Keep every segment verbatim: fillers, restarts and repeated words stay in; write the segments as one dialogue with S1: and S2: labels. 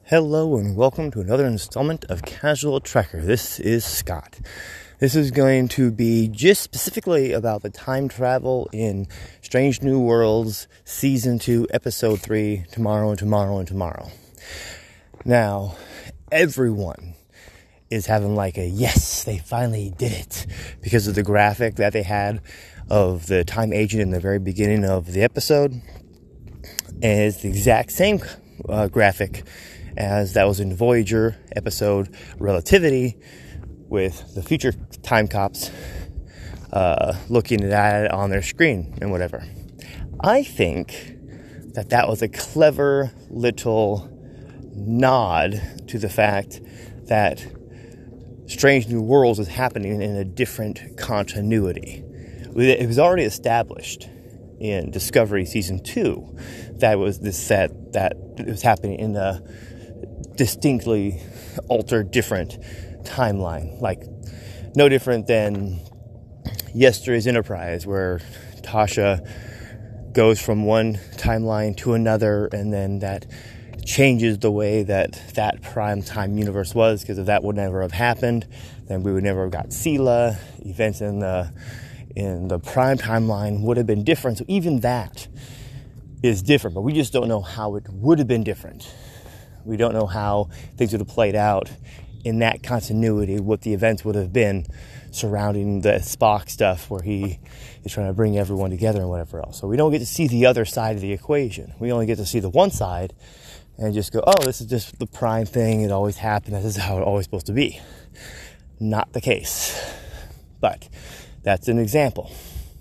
S1: Hello and welcome to another installment of Casual Trekker. This is Scott. This is going to be just specifically about the time travel in Strange New Worlds Season two, Episode three, Tomorrow and Tomorrow and Tomorrow. Now, everyone is having like a yes, they finally did it, because of the graphic that they had of the time agent in the very beginning of the episode. And it's the exact same uh, graphic as that was in Voyager episode Relativity, with the future time cops uh, looking at it on their screen and whatever. I think that that was a clever little nod to the fact that Strange New Worlds is happening in a different continuity. It was already established in Discovery Season two that was this set that it was happening in a distinctly altered, different timeline. Like, no different than yesterday's Enterprise, where Tasha goes from one timeline to another, and then that changes the way that that prime time universe was, because if that would never have happened, then we would never have got Sela. Events in the in the prime timeline would have been different. So even that is different, but we just don't know how it would have been different. We don't know how things would have played out in that continuity, what the events would have been surrounding the Spock stuff where he is trying to bring everyone together and whatever else. So we don't get to see the other side of the equation. We only get to see the one side and just go, oh, this is just the prime thing. It always happened. This is how it's always supposed to be. Not the case. But that's an example.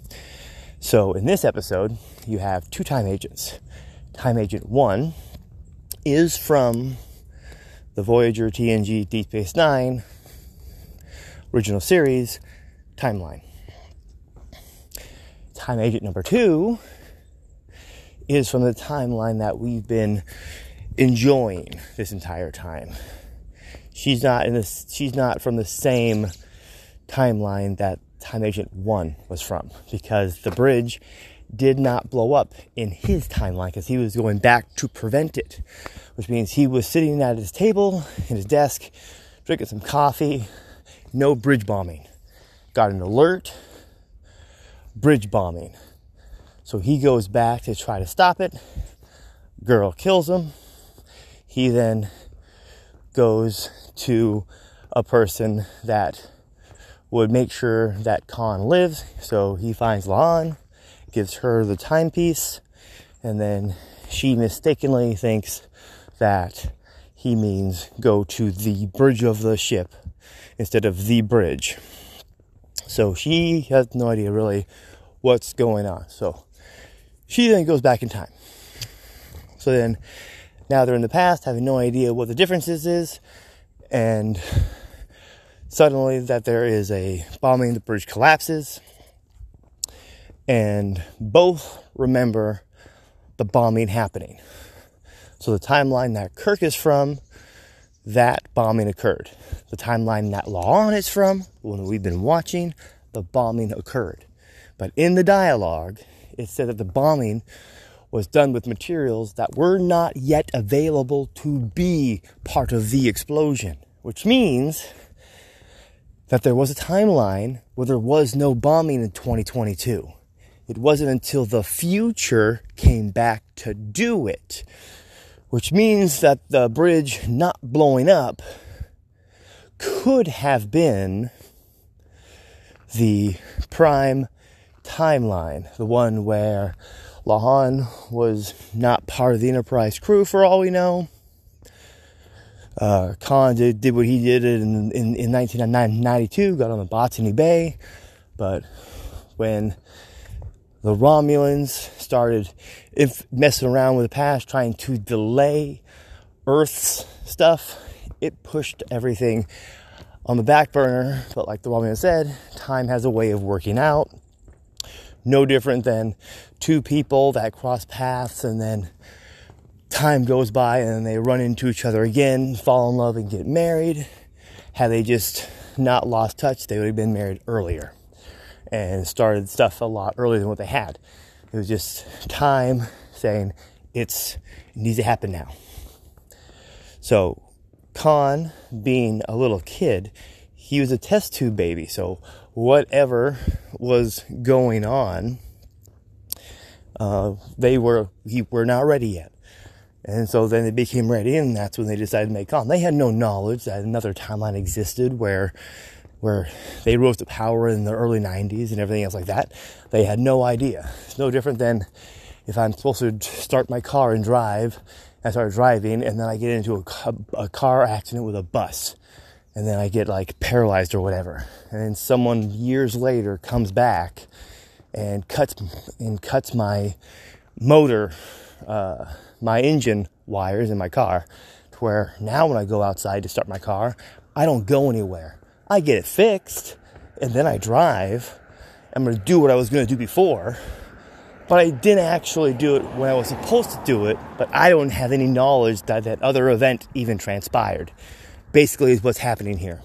S1: So in this episode, you have two time agents. Time Agent one is from the Voyager T N G Deep Space Nine original series timeline. Time Agent number two is from the timeline that we've been enjoying this entire time. She's not in this. She's not from the same timeline that Time Agent one was from, because the bridge did not blow up in his timeline, because he was going back to prevent it, which means he was sitting at his table, in his desk, drinking some coffee. No bridge bombing. Got an alert. Bridge bombing. So he goes back to try to stop it. Girl kills him. He then goes to a person that would make sure that Khan lives. So he finds La'an, gives her the timepiece, and then she mistakenly thinks that he means go to the bridge of the ship instead of the bridge. So she has no idea really what's going on. So she then goes back in time. So then now they're in the past, having no idea what the differences is, and suddenly that there is a bombing, the bridge collapses, and both remember the bombing happening. So the timeline that Kirk is from, that bombing occurred. The timeline that La'an is from, the one that we've been watching, the bombing occurred. But in the dialogue, it said that the bombing was done with materials that were not yet available to be part of the explosion, which means that there was a timeline where there was no bombing in twenty twenty-two. It wasn't until the future came back to do it, which means that the bridge not blowing up could have been the prime timeline, the one where La'an was not part of the Enterprise crew, for all we know. Uh, Khan did, did what he did in, in, in nineteen ninety-two, got on the Botany Bay, but when the Romulans started if messing around with the past, trying to delay Earth's stuff, it pushed everything on the back burner. But like the Romulan said, time has a way of working out. No different than two people that cross paths and then time goes by and they run into each other again, fall in love and get married. Had they just not lost touch, they would have been married earlier and started stuff a lot earlier than what they had. It was just time saying it's, it needs to happen now. So Khan, being a little kid, he was a test tube baby. So whatever was going on, uh, they were he were not ready yet. And so then they became ready, and that's when they decided to make Khan. They had no knowledge that another timeline existed where where they rose to power in the early nineties and everything else like that. They had no idea. It's no different than if I'm supposed to start my car and drive, I start driving, and then I get into a, a car accident with a bus, and then I get like paralyzed or whatever. And then someone years later comes back and cuts and cuts my motor, uh, my engine wires in my car, to where now when I go outside to start my car, I don't go anywhere. I get it fixed, and then I drive. I'm going to do what I was going to do before, but I didn't actually do it when I was supposed to do it, but I don't have any knowledge that that other event even transpired. Basically is what's happening here.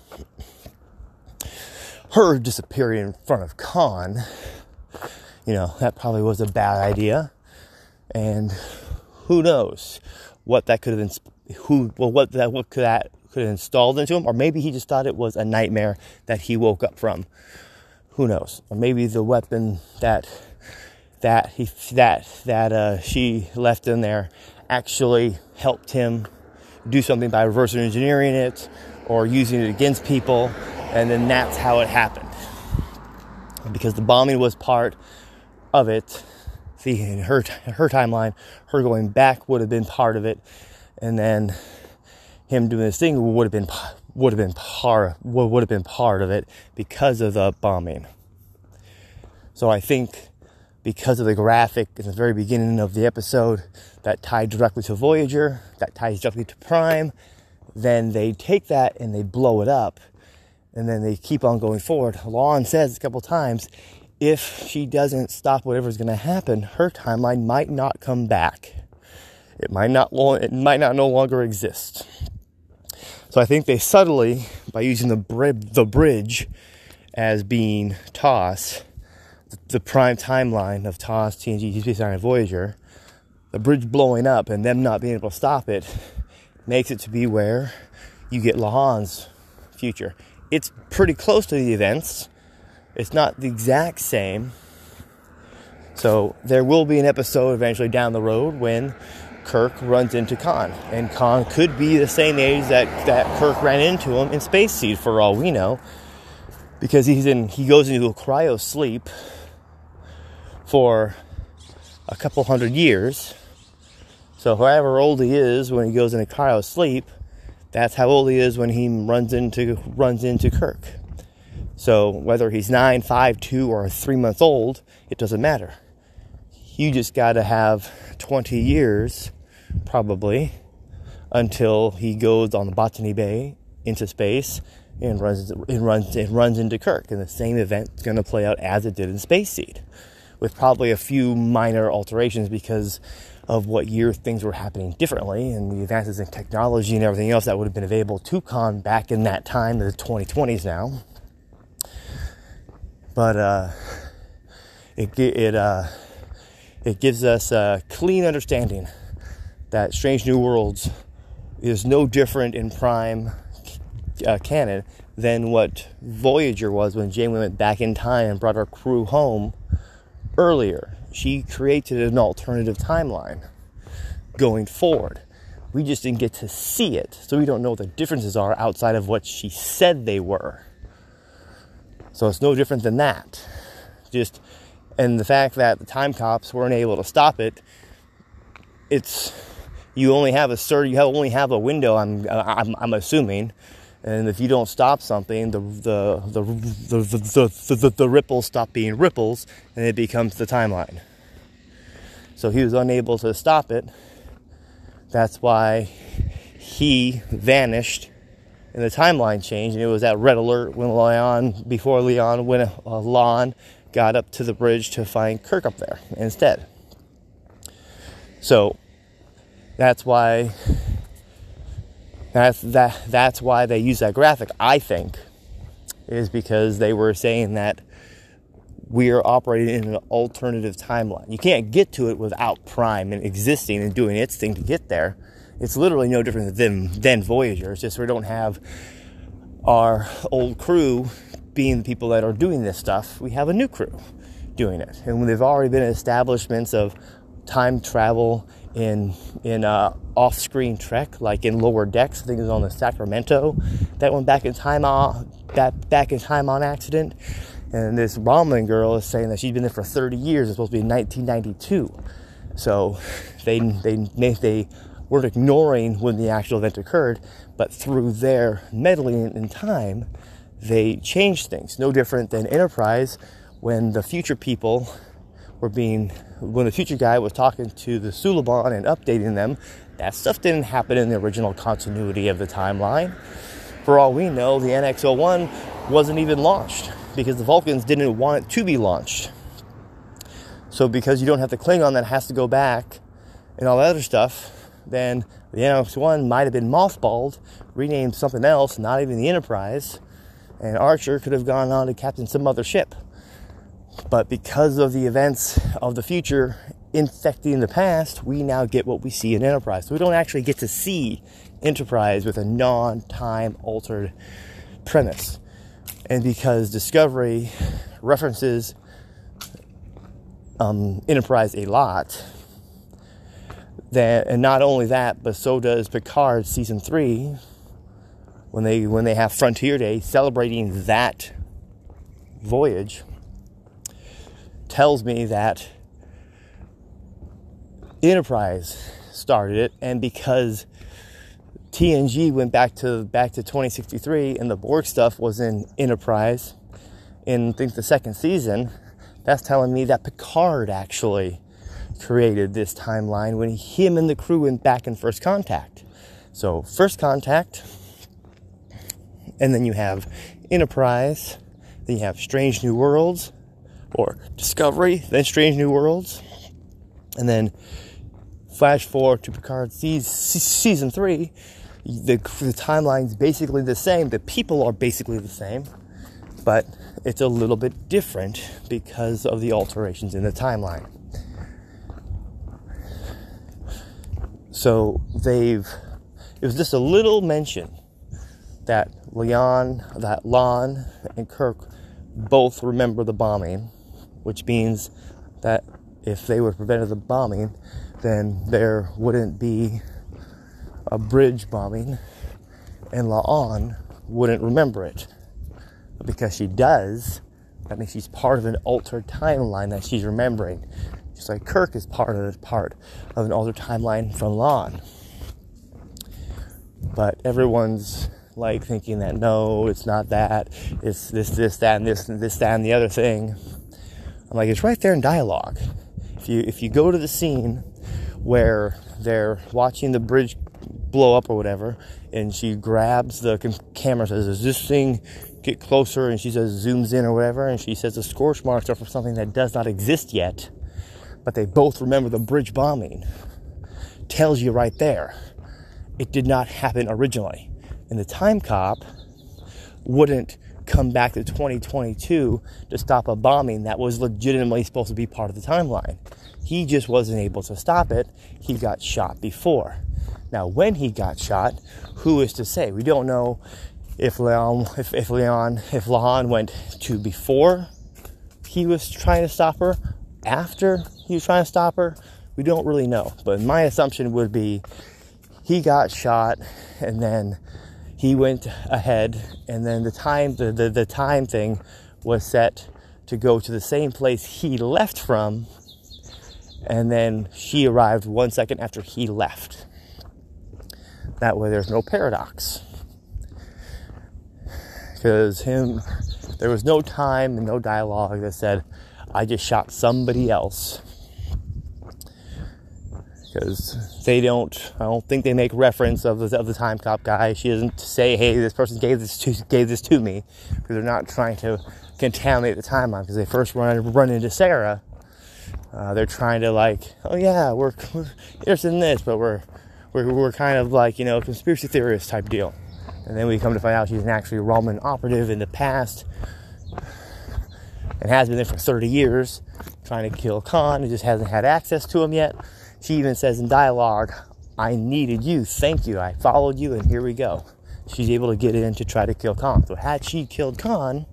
S1: Her disappearing in front of Khan, you know, that probably was a bad idea, and who knows what that could have been, who, well, what that, what could that could have installed into him, or maybe he just thought it was a nightmare that he woke up from. Who knows? Or maybe the weapon that that he that that uh, she left in there actually helped him do something by reverse engineering it or using it against people, and then that's how it happened. Because the bombing was part of it. See, in her her timeline, her going back would have been part of it, and then him doing this thing would have been would have been part would have been part of it because of the bombing. So I think because of the graphic in the very beginning of the episode that tied directly to Voyager, that ties directly to Prime, then they take that and they blow it up, and then they keep on going forward. La'an says a couple times, if she doesn't stop whatever's going to happen, her timeline might not come back. It might not it might not no longer exist. So I think they subtly, by using the bri- the bridge as being T O S, the, the prime timeline of T O S, T N G, Deep Space Nine, and Voyager, the bridge blowing up and them not being able to stop it makes it to be where you get La'an's future. It's pretty close to the events. It's not the exact same. So there will be an episode eventually down the road when Kirk runs into Khan. And Khan could be the same age that, that Kirk ran into him in Space Seed, for all we know. Because he's in he goes into a cryo sleep for a couple hundred years. So however old he is when he goes into cryo sleep, that's how old he is when he runs into runs into Kirk. So whether he's nine, five, two, or three months old, it doesn't matter. You just got to have twenty years, probably, until he goes on the Botany Bay into space and runs and runs and runs into Kirk. And the same event is going to play out as it did in Space Seed, with probably a few minor alterations because of what year things were happening differently and the advances in technology and everything else that would have been available to Khan back in that time, the twenty twenties now. But uh, it it uh, it gives us a clean understanding that Strange New Worlds is no different in Prime uh, canon than what Voyager was when Janeway went back in time and brought her crew home earlier. She created an alternative timeline going forward. We just didn't get to see it, so we don't know what the differences are outside of what she said they were. So it's no different than that. Just, and the fact that the time cops weren't able to stop it, it's, you only have a certain, you only have a window, I'm, I'm, I'm assuming, and if you don't stop something, the the the the the, the, the, the ripples stop being ripples, and it becomes the timeline. So he was unable to stop it. That's why he vanished in the timeline change, and it was at red alert when Leon, before Leon, when uh, La'an got up to the bridge to find Kirk up there instead. So that's why that's that that's why they use that graphic, I think, is because they were saying that we are operating in an alternative timeline. You can't get to it without Prime and existing and doing its thing to get there. It's literally no different than, than Voyager. It's just we don't have our old crew being the people that are doing this stuff. We have a new crew doing it. And when they've already been establishments of time travel in in uh, off-screen Trek, like in Lower Decks, I think it was on the Sacramento, that went back in time on, back, back in time on accident. And this Romulan girl is saying that she's been there for thirty years. It's supposed to be nineteen ninety-two. So they they they weren't ignoring when the actual event occurred, but through their meddling in time, they changed things. No different than Enterprise, when the future people were being, when the future guy was talking to the Suliban and updating them, that stuff didn't happen in the original continuity of the timeline. For all we know, the N X oh one wasn't even launched because the Vulcans didn't want it to be launched. So because you don't have the Klingon that has to go back and all that other stuff, then the N X one might have been mothballed, renamed something else, not even the Enterprise, and Archer could have gone on to captain some other ship. But because of the events of the future infecting the past, we now get what we see in Enterprise. So we don't actually get to see Enterprise with a non-time altered premise. And because Discovery references um, Enterprise a lot, then, and not only that, but so does Picard season three, when they when they have Frontier Day celebrating that voyage, tells me that Enterprise started it, and because T N G went back to back to twenty sixty-three and the Borg stuff was in Enterprise in I think the second season, that's telling me that Picard actually created this timeline when him and the crew went back in First Contact. So First Contact, and then you have Enterprise, then you have Strange New Worlds, or Discovery, then Strange New Worlds, and then flash forward to Picard season three. The, the timeline's basically the same. The people are basically the same, but it's a little bit different because of the alterations in the timeline. So they've, it was just a little mention that Leon, that Lon and Kirk both remember the bombing, which means that if they would have prevented the bombing, then there wouldn't be a bridge bombing, and La'an wouldn't remember it. But because she does, that means she's part of an altered timeline that she's remembering. Just like Kirk is part of part of an altered timeline from La'an. But everyone's like thinking that no, it's not that, it's this, this, that, and this, and this, that, and the other thing. I'm like, it's right there in dialogue. If you if you go to the scene where they're watching the bridge blow up or whatever, and she grabs the camera, says, "Does this thing get closer?" And she says, zooms in or whatever, and she says the scorch marks are for something that does not exist yet, but they both remember the bridge bombing. Tells you right there, it did not happen originally. And the time cop wouldn't come back to twenty twenty-two to stop a bombing that was legitimately supposed to be part of the timeline. He just wasn't able to stop it. He got shot before. Now, when he got shot, who is to say? We don't know if Leon, if, if Leon, if La'an went to before he was trying to stop her, after he was trying to stop her. We don't really know. But my assumption would be he got shot, and then he went ahead, and then the time the, the, the time thing was set to go to the same place he left from, and then she arrived one second after he left. That way there's no paradox. Because him, there was no time and no dialogue that said, I just shot somebody else. Because they don't, I don't think they make reference of the, of the time cop guy. She doesn't say, hey, this person gave this to, gave this to me. Because they're not trying to contaminate the timeline. Because they first run, run into Sarah. Uh, they're trying to like, oh yeah, we're, we're interested in this, but we're, we're, we're kind of like, you know, conspiracy theorist type deal. And then we come to find out she's an actually Roman operative in the past. And has been there for thirty years, trying to kill Khan, and just hasn't had access to him yet. She even says in dialogue, I needed you. Thank you. I followed you, and here we go. She's able to get in to try to kill Khan. So had she killed Khan,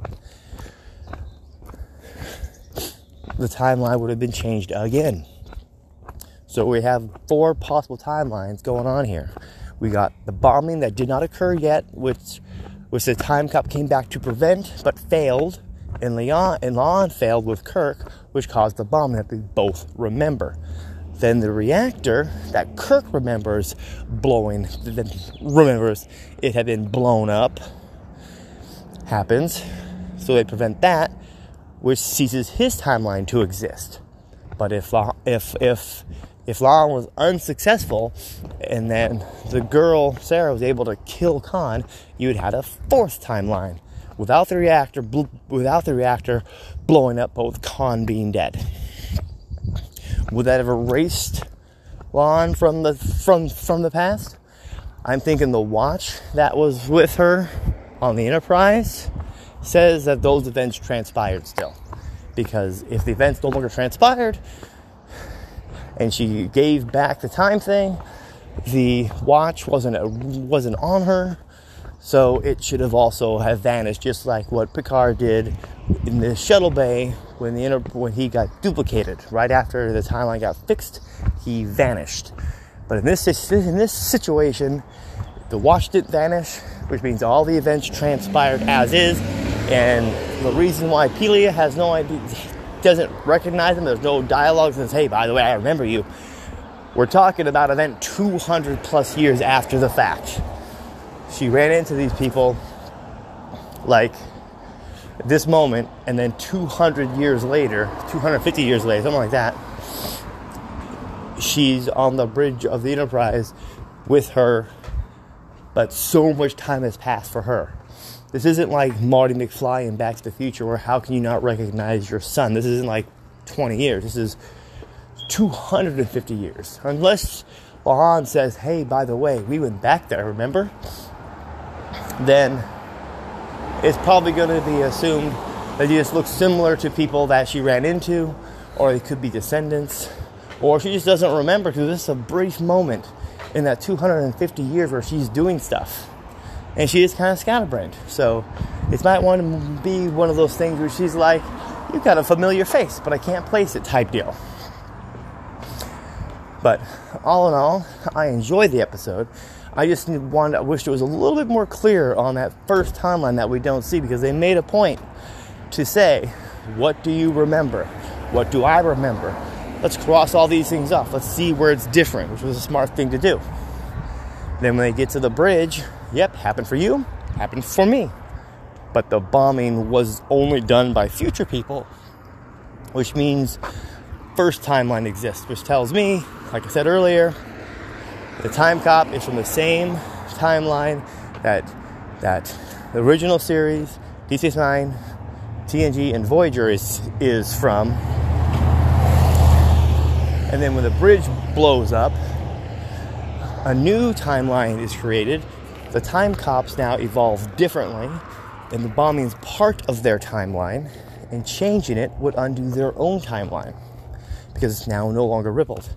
S1: the timeline would have been changed again. So we have four possible timelines going on here. We got the bombing that did not occur yet, which, which the time cop came back to prevent, but failed. And Leon and Lon failed with Kirk, which caused the bombing that they both remember. Then the reactor that Kirk remembers blowing, remembers it had been blown up, happens. So they prevent that, which ceases his timeline to exist. But if if if if Lon was unsuccessful, and then the girl Sarah was able to kill Khan, you would have a fourth timeline without the reactor, without the reactor blowing up, but with Khan being dead. Would that have erased Lon from the from from the past? I'm thinking the watch that was with her on the Enterprise says that those events transpired still. Because if the events no longer transpired and she gave back the time thing, the watch wasn't a, wasn't on her, so it should have also have vanished, just like what Picard did in the shuttle bay when the inter- when he got duplicated. Right after the timeline got fixed, he vanished. But in this in this situation, the watch didn't vanish, which means all the events transpired as is. And the reason why Pelia has no idea, doesn't recognize him, there's no dialogue that says, hey, by the way, I remember you. We're talking about an event two hundred plus years after the fact. She ran into these people like this moment, and then two hundred years later, two hundred fifty years later, something like that, she's on the bridge of the Enterprise with her, but so much time has passed for her. This isn't like Marty McFly in Back to the Future, where how can you not recognize your son? This isn't like twenty years. This is two hundred fifty years. Unless La'an says, hey, by the way, we went back there, remember? Then it's probably going to be assumed that he just looks similar to people that she ran into, or they could be descendants, or she just doesn't remember because this is a brief moment in that two hundred fifty years where she's doing stuff. And she is kind of scatterbrained. So it might want to be one of those things where she's like, you've got a familiar face, but I can't place it type deal. But all in all, I enjoyed the episode. I just wanted, I wished it was a little bit more clear on that first timeline that we don't see, because they made a point to say, what do you remember? What do I remember? Let's cross all these things off. Let's see where it's different, which was a smart thing to do. Then when they get to the bridge, yep, happened for you, happened for me. But the bombing was only done by future people, which means first timeline exists, which tells me, like I said earlier, the time cop is from the same timeline that that the original series, Deep Space Nine, T N G, and Voyager is is from. And then when the bridge blows up, a new timeline is created. The time cops now evolve differently, and the bombing is part of their timeline, and changing it would undo their own timeline, because it's now no longer rippled.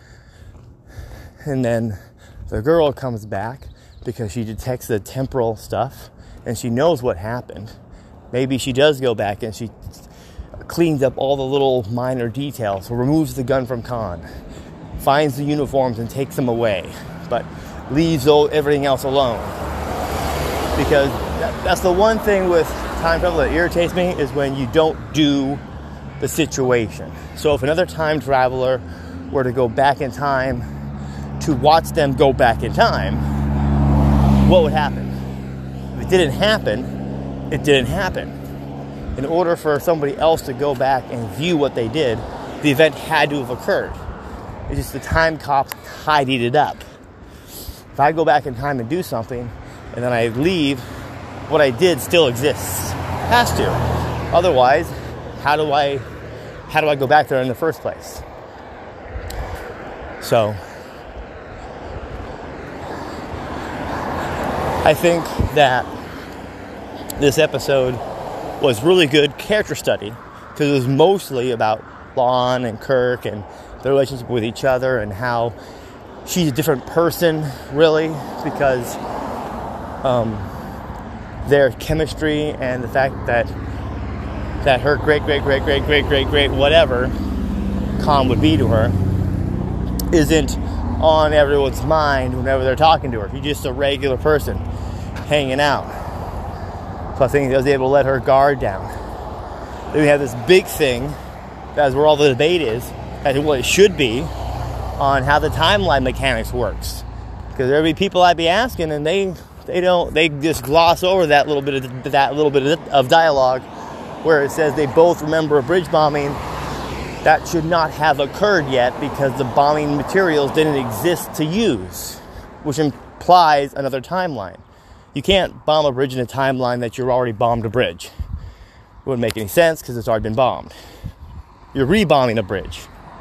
S1: And then the girl comes back because she detects the temporal stuff, and she knows what happened. Maybe she does go back and she cleans up all the little minor details, removes the gun from Khan, finds the uniforms and takes them away, but leaves everything else alone. Because that, that's the one thing with time travel that irritates me, is when you don't do the situation. So if another time traveler were to go back in time to watch them go back in time, what would happen? If it didn't happen, it didn't happen. In order for somebody else to go back and view what they did, the event had to have occurred. It's just the time cops tidied it up. If I go back in time and do something, and then I leave, what I did still exists. Has to. Otherwise, how do I how do I go back there in the first place? So I think that this episode was really good character study, because it was mostly about Lon and Kirk and their relationship with each other, and how she's a different person, really, because um, their chemistry and the fact that that her great, great, great, great, great, great, great, whatever Khan would be to her isn't on everyone's mind whenever they're talking to her. She's just a regular person hanging out. So I think I was able to let her guard down. Then we have this big thing, that's where all the debate is, as what it should be, on how the timeline mechanics works. Because there'll be people I'd be asking, and they they don't they just gloss over that little bit of that little bit of dialogue where it says they both remember a bridge bombing. That should not have occurred yet because the bombing materials didn't exist to use, which implies another timeline. You can't bomb a bridge in a timeline that you're already bombed a bridge. It wouldn't make any sense because it's already been bombed. You're rebombing a bridge.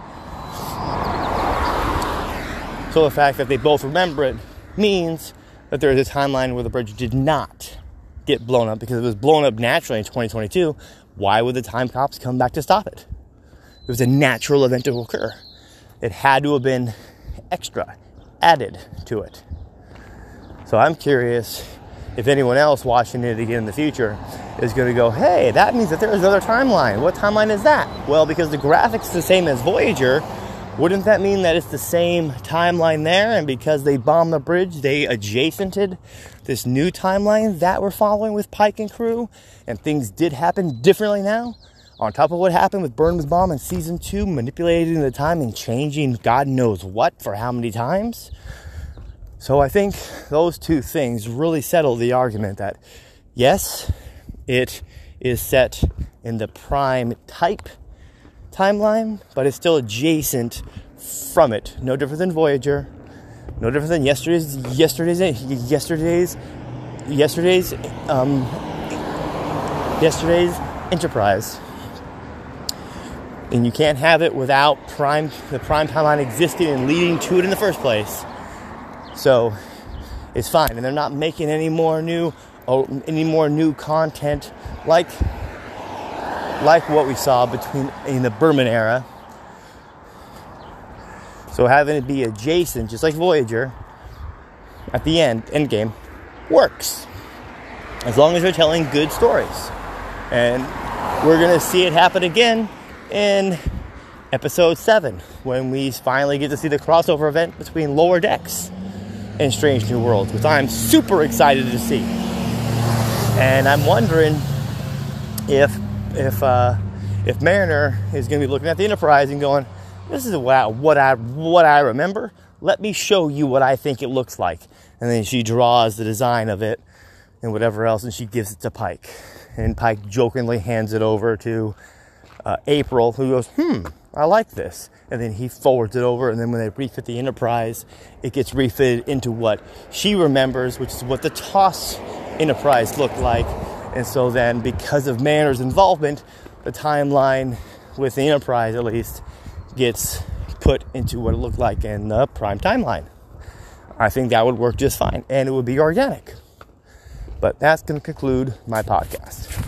S1: So the fact that they both remember it means that there is a timeline where the bridge did not get blown up because it was blown up naturally in twenty twenty-two. Why would the time cops come back to stop it? It was a natural event to occur. It had to have been extra, added to it. So I'm curious if anyone else watching it again in the future is going to go, hey, that means that there is another timeline. What timeline is that? Well, because the graphics are the same as Voyager, wouldn't that mean that it's the same timeline there? And because they bombed the bridge, they adjacented this new timeline that we're following with Pike and crew, and things did happen differently now? On top of what happened with Burnham's bomb in season two, manipulating the time and changing God knows what for how many times? So I think those two things really settle the argument that, yes, it is set in the prime type timeline, but it's still adjacent from it. No different than Voyager. No different than yesterday's, yesterday's, yesterday's, yesterday's, um, yesterday's Enterprise. And you can't have it without prime the prime timeline existing and leading to it in the first place. So it's fine, and they're not making any more new, oh, any more new content like like what we saw between in the Berman era. So having it be adjacent, just like Voyager, at the end, Endgame, works as long as they're telling good stories, and we're gonna see it happen again in episode seven, when we finally get to see the crossover event between Lower Decks and Strange New Worlds, which I'm super excited to see. And I'm wondering if if uh, if Mariner is going to be looking at the Enterprise and going, "This is what I, what I what I remember. Let me show you what I think it looks like." And then she draws the design of it and whatever else, and she gives it to Pike, and Pike jokingly hands it over to Uh, April, who goes, hmm, I like this. And then he forwards it over, and then when they refit the Enterprise, it gets refitted into what she remembers, which is what the TOS Enterprise looked like. And so then, because of Mariner's involvement, the timeline with the Enterprise, at least, gets put into what it looked like in the prime timeline. I think that would work just fine, and it would be organic. But that's going to conclude my podcast.